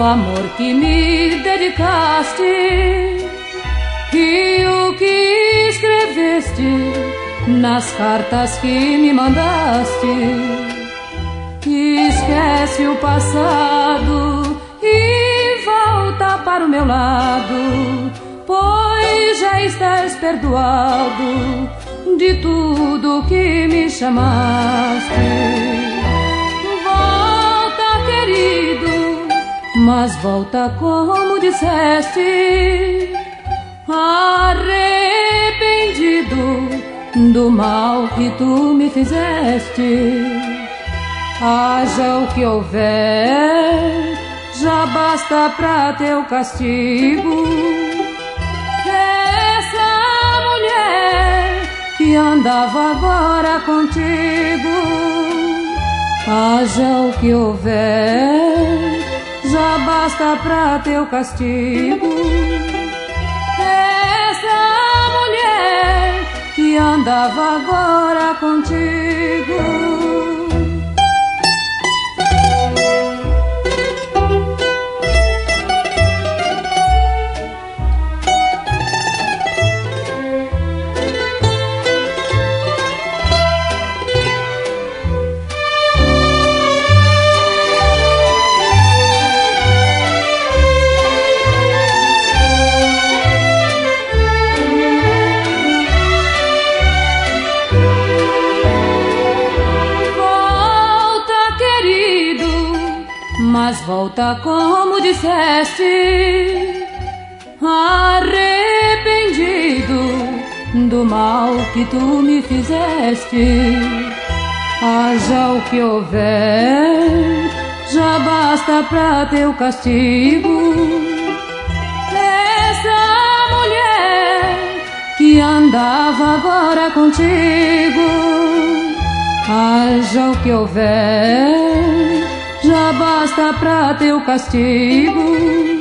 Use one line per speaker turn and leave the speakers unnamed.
amor que me dedicaste e o que escreveste nas cartas que me mandaste. Esquece o passado e volta para o meu lado, pois já estás perdoado de tudo que me chamaste. Volta, querido, mas volta como disseste, arrependido do mal que tu me fizeste. Haja o que houver, já basta pra teu castigo. Essa mulher que andava agora contigo. Haja o que houver, já basta pra teu castigo. Essa mulher que andava agora contigo. Mas volta como disseste, arrependido do mal que tu me fizeste. Haja o que houver, já basta pra teu castigo. Essa mulher que andava agora contigo. Haja o que houver, já basta pra teu castigo.